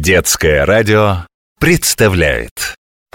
Детское радио представляет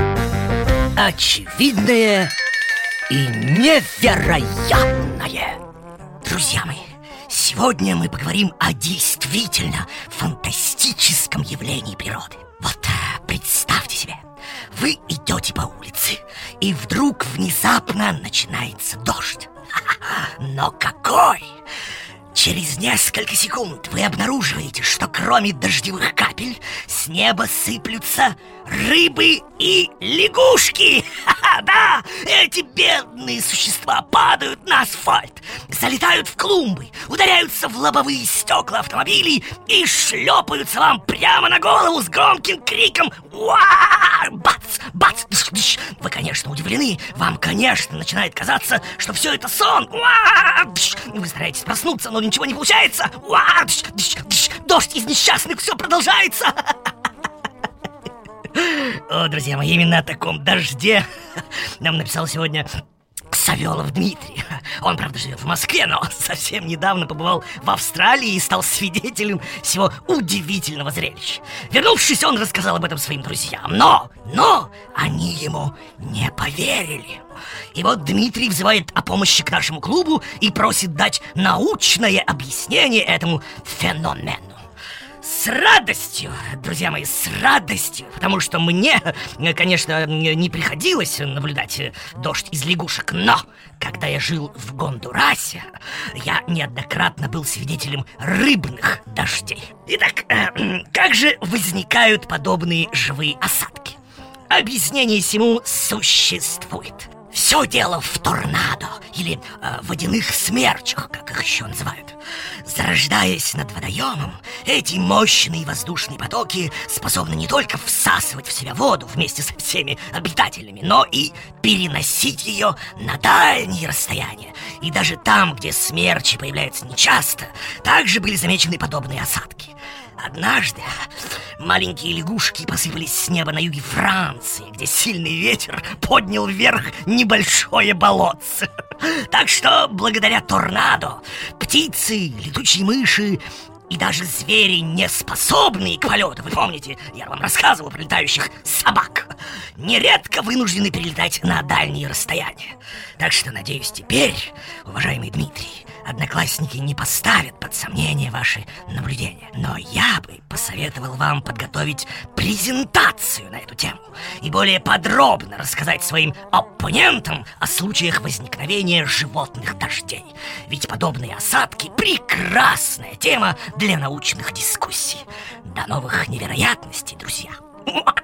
Очевидное и невероятное. Друзья мои, сегодня мы поговорим о действительно фантастическом явлении природы. Вот представьте себе, вы идете по улице, и вдруг внезапно начинается дождь. Но какой! Через несколько секунд вы обнаруживаете, что кроме дождевых капель с неба сыплются рыбы и лягушки. Да, эти бедные существа падают на асфальт, залетают в клумбы, ударяются в лобовые стекла автомобилей и шлепаются вам прямо на голову с громким криком «Уа! Бац! Бац! Дыш, дыш!». Вы, конечно, удивлены. Вам, конечно, начинает казаться, что все это сон. «Уа! Дыш!». Вы стараетесь проснуться, но ничего не получается. «Уа! Дыш, дыш, дыш!». Дождь из несчастных все продолжается. О, друзья мои, именно о таком дожде нам написал сегодня Савелов Дмитрий. Он, правда, живет в Москве, но совсем недавно побывал в Австралии и стал свидетелем всего удивительного зрелища. Вернувшись, он рассказал об этом своим друзьям, но они ему не поверили. И вот Дмитрий взывает о помощи к нашему клубу и просит дать научное объяснение этому феномену. С радостью, друзья мои, с радостью, потому что мне, конечно, не приходилось наблюдать дождь из лягушек, но когда я жил в Гондурасе, я неоднократно был свидетелем рыбных дождей. Итак, как же возникают подобные живые осадки? Объяснение всему существует. Все дело в торнадо или водяных смерчах, как их еще называют. Зарождаясь над водоемом, эти мощные воздушные потоки способны не только всасывать в себя воду вместе со всеми обитателями, но и переносить ее на дальние расстояния. И даже там, где смерчи появляются нечасто, также были замечены подобные осадки. Однажды маленькие лягушки посыпались с неба на юге Франции, где сильный ветер поднял вверх небольшое болотце. Так что благодаря торнадо птицы, летучие мыши и даже звери, не способные к полету, вы помните, я вам рассказывал про летающих собак, нередко вынуждены перелетать на дальние расстояния. Так что, надеюсь, теперь, уважаемый Дмитрий, одноклассники не поставят под сомнение ваши наблюдения. Но я бы посоветовал вам подготовить презентацию на эту тему и более подробно рассказать своим оппонентам о случаях возникновения животных дождей. Ведь подобные осадки – прекрасная тема для научных дискуссий. До новых невероятностей, друзья!